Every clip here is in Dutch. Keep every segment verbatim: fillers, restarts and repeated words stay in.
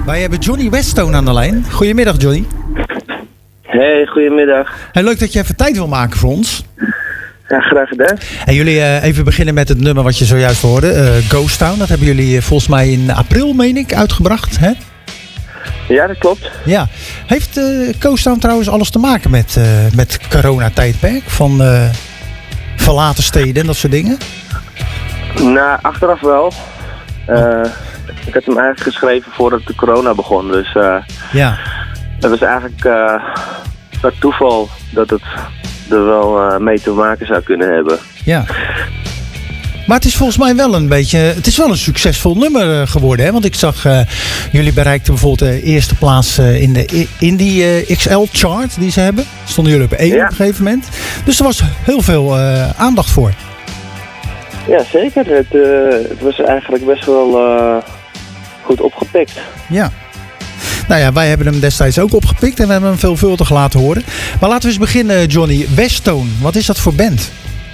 Wij hebben Johnny Westone aan de lijn. Goedemiddag, Johnny. Hey, goedemiddag. Hey, leuk dat je even tijd wil maken voor ons. Ja, graag gedaan. En jullie uh, even beginnen met het nummer wat je zojuist hoorde. Uh, Ghost Town. Dat hebben jullie uh, volgens mij in april, meen ik, uitgebracht. Hè? Ja, dat klopt. Ja. Heeft uh, Ghost Town trouwens alles te maken met, uh, met coronatijdperk? Van uh, verlaten steden en dat soort dingen? Nou, achteraf wel. Uh, ik had hem eigenlijk geschreven voordat de corona begon. Dus uh, ja. Het was eigenlijk uh, per toeval dat het er wel uh, mee te maken zou kunnen hebben. Ja. Maar het is volgens mij wel een beetje... Het is wel een succesvol nummer uh, geworden. Hè? Want ik zag... Uh, jullie bereikten bijvoorbeeld de eerste plaats uh, in de Indie uh, X L-chart die ze hebben. Stonden jullie op één ja. op een gegeven moment. Dus er was heel veel uh, aandacht voor. Ja, zeker. Het, uh, het was eigenlijk best wel uh, goed opgepikt. Ja. Nou ja, wij hebben hem destijds ook opgepikt en we hebben hem veelvuldig laten horen. Maar laten we eens beginnen, Johnny. Westone, wat is dat voor band?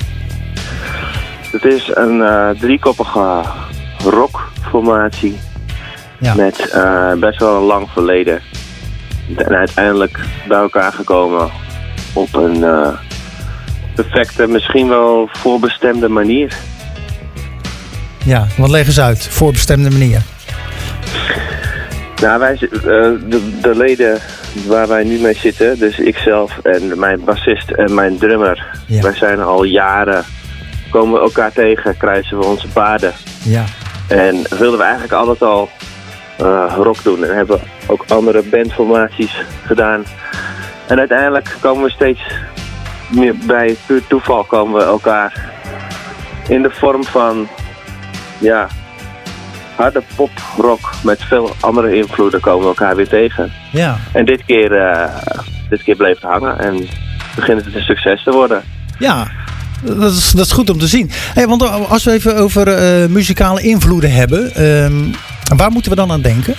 Het is een uh, driekoppige rockformatie. Ja. Met uh, best wel een lang verleden. En uiteindelijk bij elkaar gekomen op een uh, perfecte, misschien wel voorbestemde manier. Ja, wat leg eens uit, voorbestemde manier. Nou, wij, uh, de, de leden waar wij nu mee zitten, dus ikzelf en mijn bassist en mijn drummer, ja. wij zijn al jaren, komen we elkaar tegen, kruisen we onze paden. Ja. En wilden we eigenlijk altijd al uh, rock doen en hebben ook andere bandformaties gedaan. En uiteindelijk komen we steeds meer bij puur toeval komen we elkaar in de vorm van, ja... harde pop-rock met veel andere invloeden komen we elkaar weer tegen. Ja. En dit keer, uh, dit keer bleef het hangen en begint het een succes te worden. Ja, dat is, dat is goed om te zien. Hey, want als we even over uh, muzikale invloeden hebben, um, waar moeten we dan aan denken?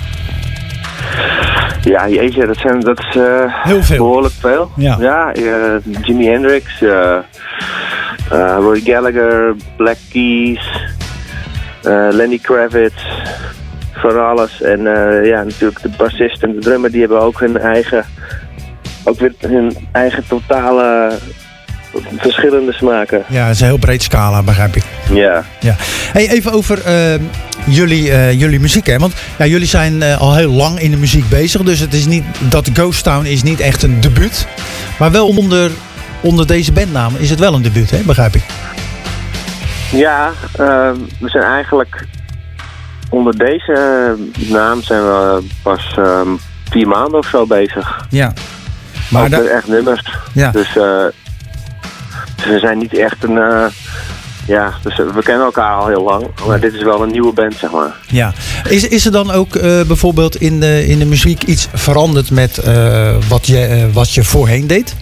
Ja, jeetje, dat, zijn, dat is uh, heel veel. Behoorlijk veel. Ja, ja uh, Jimi Hendrix, uh, uh, Roy Gallagher, Black Keys... Uh, Lenny Kravitz, van alles. En uh, ja, natuurlijk de bassist en de drummer, die hebben ook hun eigen, ook weer hun eigen totale verschillende smaken. Ja, het is een heel breed scala, begrijp ik. Ja. Ja. Hey, even over uh, jullie, uh, jullie muziek, hè? Want ja, jullie zijn uh, al heel lang in de muziek bezig, dus het is niet, dat Ghost Town is niet echt een debuut. Maar wel onder, onder deze bandnaam is het wel een debuut, hè? Begrijp ik. Ja, uh, we zijn eigenlijk onder deze naam zijn we pas uh, vier maanden of zo bezig. Ja. Maar dat echt nummers. Ja. Dus, uh, dus we zijn niet echt een... Uh, ja, dus we kennen elkaar al heel lang. Maar dit is wel een nieuwe band, zeg maar. Ja. Is, is er dan ook uh, bijvoorbeeld in de, in de muziek iets veranderd met uh, wat, je, uh, wat je voorheen deed?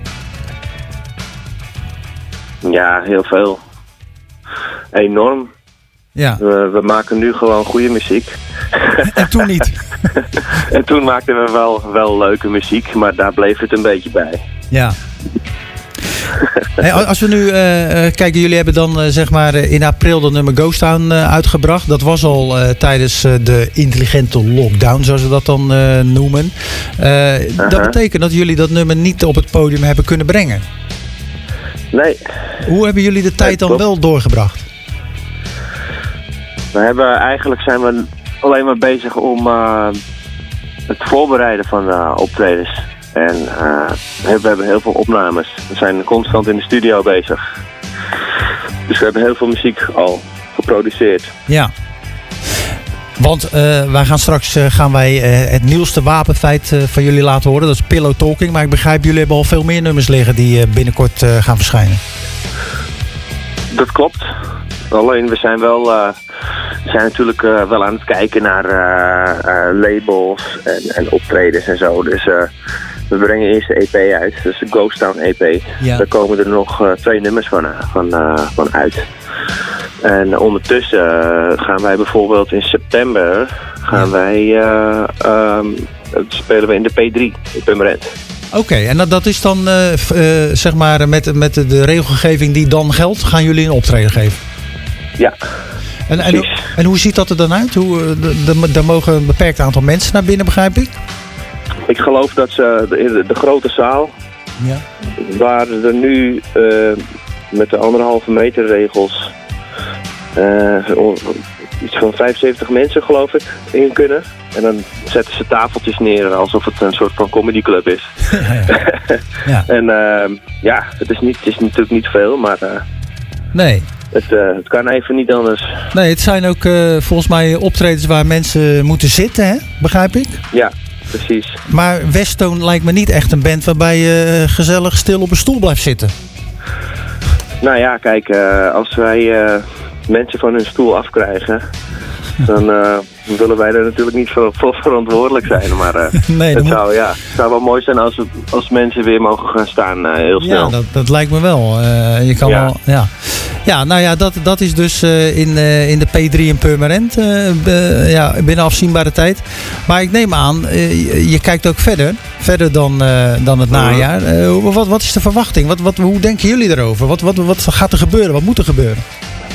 Ja, heel veel. Enorm. Ja. We, we maken nu gewoon goede muziek. En toen niet. En toen maakten we wel, wel leuke muziek, maar daar bleef het een beetje bij. Ja. Hey, als we nu uh, kijken, jullie hebben dan uh, zeg maar uh, in april dat nummer Ghost Town uh, uitgebracht. Dat was al uh, tijdens uh, de intelligente lockdown, zoals we dat dan uh, noemen. Uh, uh-huh. Dat betekent dat jullie dat nummer niet op het podium hebben kunnen brengen. Nee. Hoe hebben jullie de tijd dan wel doorgebracht? We hebben eigenlijk zijn we alleen maar bezig om uh, het voorbereiden van uh, optredens. En uh, we hebben heel veel opnames. We zijn constant in de studio bezig. Dus we hebben heel veel muziek al geproduceerd. Ja. Want uh, wij gaan straks uh, gaan wij uh, het nieuwste wapenfeit uh, van jullie laten horen. Dat is Pillow Talking. Maar ik begrijp, jullie hebben al veel meer nummers liggen die uh, binnenkort uh, gaan verschijnen. Dat klopt. Alleen we zijn wel uh, we zijn natuurlijk uh, wel aan het kijken naar uh, uh, labels en, en optredens en zo. Dus uh, we brengen eerst de E P uit. Dus de Ghost Town E P. Ja. Daar komen er nog uh, twee nummers van, van, uh, van uit. En ondertussen uh, gaan wij bijvoorbeeld in september gaan ja. wij uh, um, spelen we in de P drie in Purmerend. Oké, okay, en dat, dat is dan uh, uh, zeg maar met, met de regelgeving die dan geldt, gaan jullie een optreden geven? Ja. En, en, en hoe ziet dat er dan uit? Hoe, de, de, daar mogen een beperkt aantal mensen naar binnen, begrijp ik? Ik geloof dat ze de, de grote zaal, ja. waar er nu uh, met de anderhalve meter regels uh, iets van vijfenzeventig mensen, geloof ik, in kunnen. En dan zetten ze tafeltjes neer alsof het een soort van comedyclub is. Ja, ja. Ja. En uh, ja, het is, niet, het is natuurlijk niet veel, maar uh, nee. het, uh, het kan even niet anders. Nee, het zijn ook uh, volgens mij optredens waar mensen moeten zitten, hè? Begrijp ik? Ja, precies. Maar Westone lijkt me niet echt een band waarbij je uh, gezellig stil op een stoel blijft zitten. Nou ja, kijk, uh, als wij uh, mensen van hun stoel afkrijgen, dan uh, willen wij er natuurlijk niet voor, voor verantwoordelijk zijn. Maar uh, nee, het, zou, moet... ja, het zou wel mooi zijn als, als mensen weer mogen gaan staan uh, heel snel. Ja, dat, dat lijkt me wel. Uh, je kan ja. wel ja. ja, nou ja, dat, dat is dus uh, in, uh, in de P drie in Purmerend uh, uh, ja, binnen afzienbare tijd. Maar ik neem aan, uh, je, je kijkt ook verder. Verder dan, uh, dan het najaar. Uh, wat, wat is de verwachting? Wat, wat, hoe denken jullie erover? Wat, wat, wat gaat er gebeuren? Wat moet er gebeuren?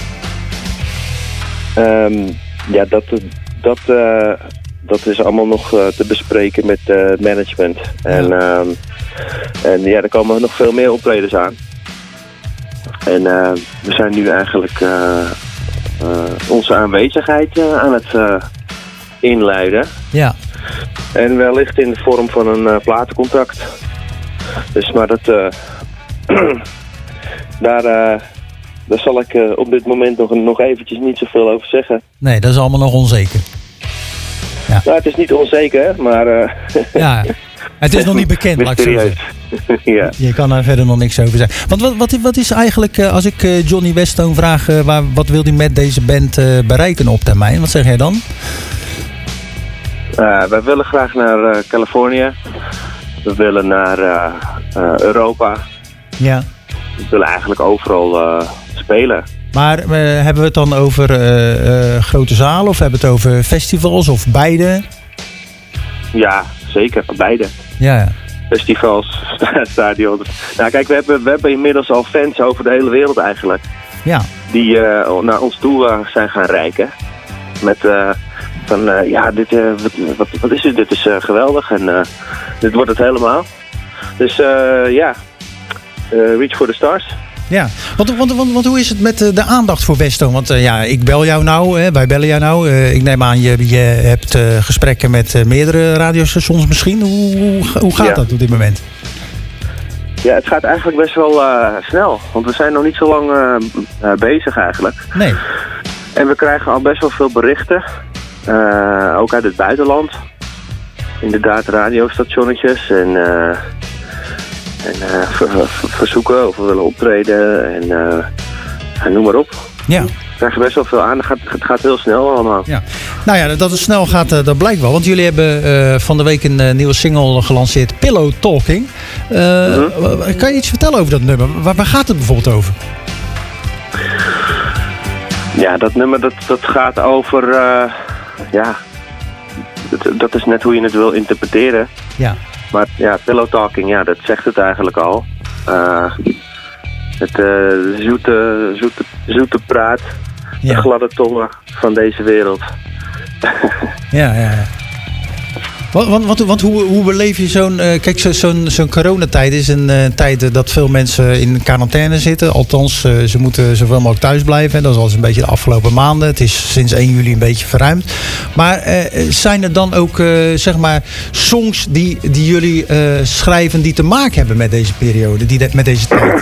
Um, ja, dat, dat, uh, dat is allemaal nog uh, te bespreken met uh, management. Ja. En, uh, en ja, er komen nog veel meer optredens aan. En uh, we zijn nu eigenlijk uh, uh, onze aanwezigheid uh, aan het uh, inluiden. Ja. En wellicht in de vorm van een uh, platencontract. Dus maar dat... Uh, daar... Uh, Daar zal ik uh, op dit moment nog, nog eventjes niet zoveel over zeggen. Nee, dat is allemaal nog onzeker. Ja. Nou, het is niet onzeker, maar... Uh, ja, het is nog niet bekend, laat ik zo zeggen. Ja. Je kan daar verder nog niks over zeggen. Want wat, wat, wat is eigenlijk, uh, als ik uh, Johnny Westone vraag... Uh, waar, wat wil hij met deze band uh, bereiken op termijn? Wat zeg jij dan? Uh, wij willen graag naar uh, Californië. We willen naar uh, uh, Europa. Ja. We willen eigenlijk overal... Uh, spelen. Maar uh, hebben we het dan over uh, uh, grote zalen of hebben we het over festivals of beide? Ja, zeker. Beide. Ja, ja. Festivals, stadions. Nou kijk, we hebben, we hebben inmiddels al fans over de hele wereld eigenlijk. Ja. Die uh, naar ons toe uh, zijn gaan reiken. Met uh, van, uh, ja, dit, uh, wat, wat, wat is dit? Dit is uh, geweldig en uh, dit wordt het helemaal. Dus uh, ja, uh, reach for the stars. Ja, want, want, want, want hoe is het met de aandacht voor Westone? Want uh, ja, ik bel jou nou, hè, wij bellen jou nou. Uh, ik neem aan, je, je hebt uh, gesprekken met uh, meerdere radiostations misschien. Hoe, hoe, hoe gaat ja. dat op dit moment? Ja, het gaat eigenlijk best wel uh, snel. Want we zijn nog niet zo lang uh, uh, bezig eigenlijk. Nee. En we krijgen al best wel veel berichten. Uh, ook uit het buitenland. Inderdaad, radiostationnetjes en... Uh, En uh, ver, ver, verzoeken of we willen optreden en uh, noem maar op. Ja. We krijgen best wel veel aan. Het gaat, het gaat heel snel allemaal. Ja. Nou ja, dat het snel gaat, uh, dat blijkt wel. Want jullie hebben uh, van de week een uh, nieuwe single gelanceerd, Pillow Talking. Uh, mm-hmm. Kan je iets vertellen over dat nummer? Waar, waar gaat het bijvoorbeeld over? Ja, dat nummer dat, dat gaat over... Uh, ja, dat, dat is net hoe je het wil interpreteren. Ja. Maar ja, pillow talking, ja, dat zegt het eigenlijk al. Uh, het uh, zoete, zoete, zoete praat, ja. De gladde tongen van deze wereld. Ja, ja, ja. Want, want, want, want hoe, hoe beleef je zo'n... Uh, kijk, zo, zo'n, zo'n coronatijd is een uh, tijd uh, dat veel mensen in quarantaine zitten. Althans, uh, ze moeten zoveel mogelijk thuis blijven. Dat is al een beetje de afgelopen maanden. Het is sinds één juli een beetje verruimd. Maar uh, zijn er dan ook, uh, zeg maar, songs die, die jullie uh, schrijven die te maken hebben met deze periode, die de, met deze tijd?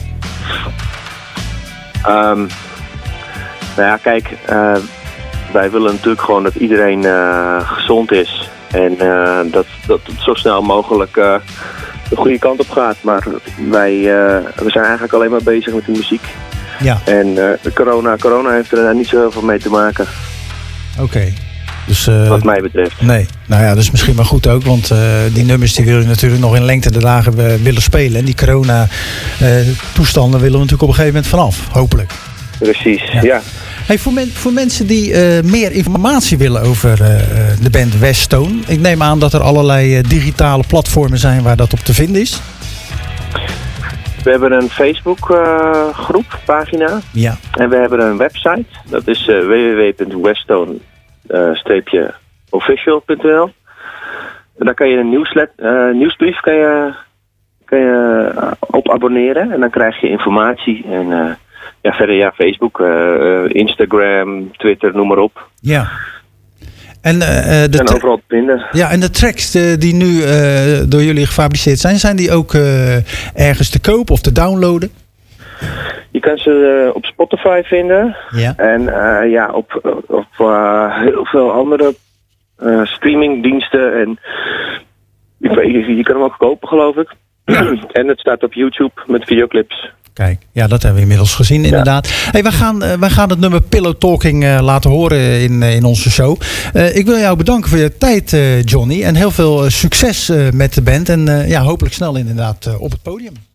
Um, nou ja, kijk, uh, wij willen natuurlijk gewoon dat iedereen uh, gezond is. En uh, dat, dat het zo snel mogelijk uh, de goede kant op gaat. Maar wij uh, we zijn eigenlijk alleen maar bezig met de muziek. Ja. En uh, de corona, corona heeft er niet zo heel veel mee te maken. Oké. Okay. Dus, uh, wat mij betreft. Nee, nou ja, dat is misschien maar goed ook. Want uh, die nummers die willen we natuurlijk nog in lengte de dagen uh, willen spelen. En die corona uh, toestanden willen we natuurlijk op een gegeven moment vanaf. Hopelijk. Precies, ja. ja. Hey, voor, men, voor mensen die uh, meer informatie willen over uh, de band Westone. Ik neem aan dat er allerlei uh, digitale platformen zijn waar dat op te vinden is. We hebben een Facebook uh, groep, pagina. Ja. En we hebben een website. Dat is uh, w w w punt westone official punt n l. En daar kan je een nieuwslet, uh, nieuwsbrief kan je, kan je uh, op abonneren. En dan krijg je informatie. En uh, ja, verder ja, Facebook, uh, uh, Instagram, Twitter, noem maar op. Ja. En, uh, de en overal te vinden. Ja, en de tracks de, die nu uh, door jullie gefabriceerd zijn, zijn die ook uh, ergens te kopen of te downloaden? Je kan ze uh, op Spotify vinden. Ja. En uh, ja, op, op uh, heel veel andere uh, streamingdiensten. En je, je kan hem ook kopen, geloof ik. Ja. En het staat op YouTube met videoclips. Kijk, ja, dat hebben we inmiddels gezien, inderdaad. Ja. Hey, wij, gaan, uh, wij gaan het nummer Pillow Talking uh, laten horen in, uh, in onze show. Uh, ik wil jou bedanken voor je tijd, uh, Johnny. En heel veel uh, succes uh, met de band. En uh, ja, hopelijk snel inderdaad uh, op het podium.